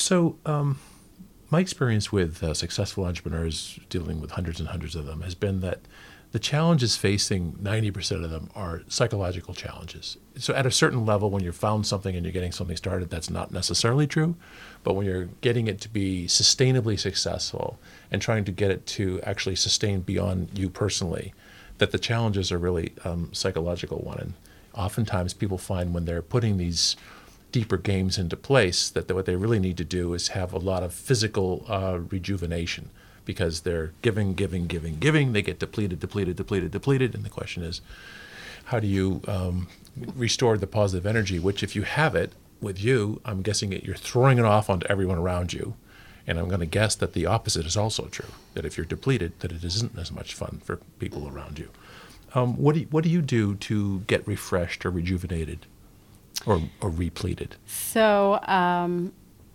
So, my experience with successful entrepreneurs, dealing with hundreds and hundreds of them, has been that the challenges facing 90% of them are psychological challenges. So at a certain level, when you've found something and you're getting something started, that's not necessarily true. But when you're getting it to be sustainably successful and trying to get it to actually sustain beyond you personally, that the challenges are really psychological one. And oftentimes people find when they're putting these deeper games into place that what they really need to do is have a lot of physical rejuvenation, because they're giving, they get depleted, and the question is, how do you restore the positive energy, which if you have it with you, I'm guessing you're throwing it off onto everyone around you, and I'm going to guess that the opposite is also true, that if you're depleted, that it isn't as much fun for people around you. What do you do to get refreshed or rejuvenated or repleted? So on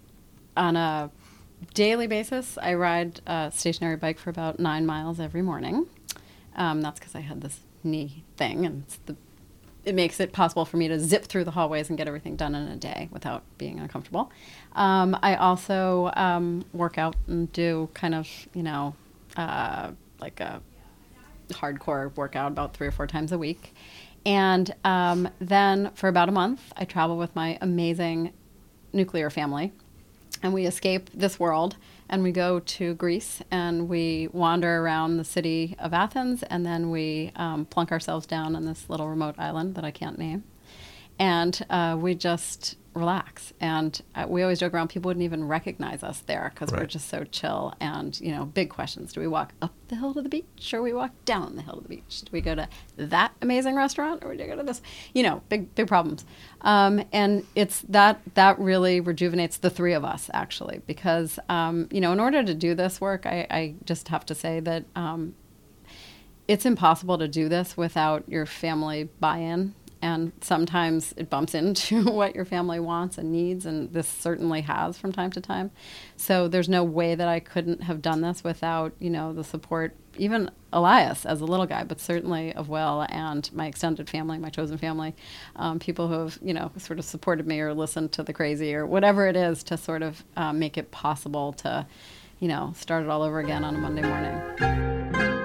a daily basis, I ride a stationary bike for about 9 miles every morning. That's because I had this knee thing, and it makes it possible for me to zip through the hallways and get everything done in a day without being uncomfortable. I also work out and do kind of, like a hardcore workout about 3 or 4 times a week. And then for about a month, I travel with my amazing nuclear family. And we escape this world, and we go to Greece, and we wander around the city of Athens, and then we plunk ourselves down on this little remote island that I can't name. And we just relax. And we always joke around, people wouldn't even recognize us there because we're just so chill. And, big questions. Do we walk up the hill to the beach, or we walk down the hill to the beach? Do we go to that amazing restaurant, or do we go to this? Big problems. And it's that really rejuvenates the three of us, actually, because, in order to do this work, I just have to say that it's impossible to do this without your family buy-in. And sometimes it bumps into what your family wants and needs, and this certainly has from time to time. So there's no way that I couldn't have done this without, the support, even Elias as a little guy, but certainly of Will and my extended family, my chosen family, people who have, sort of supported me or listened to the crazy or whatever it is to sort of make it possible to, start it all over again on a Monday morning.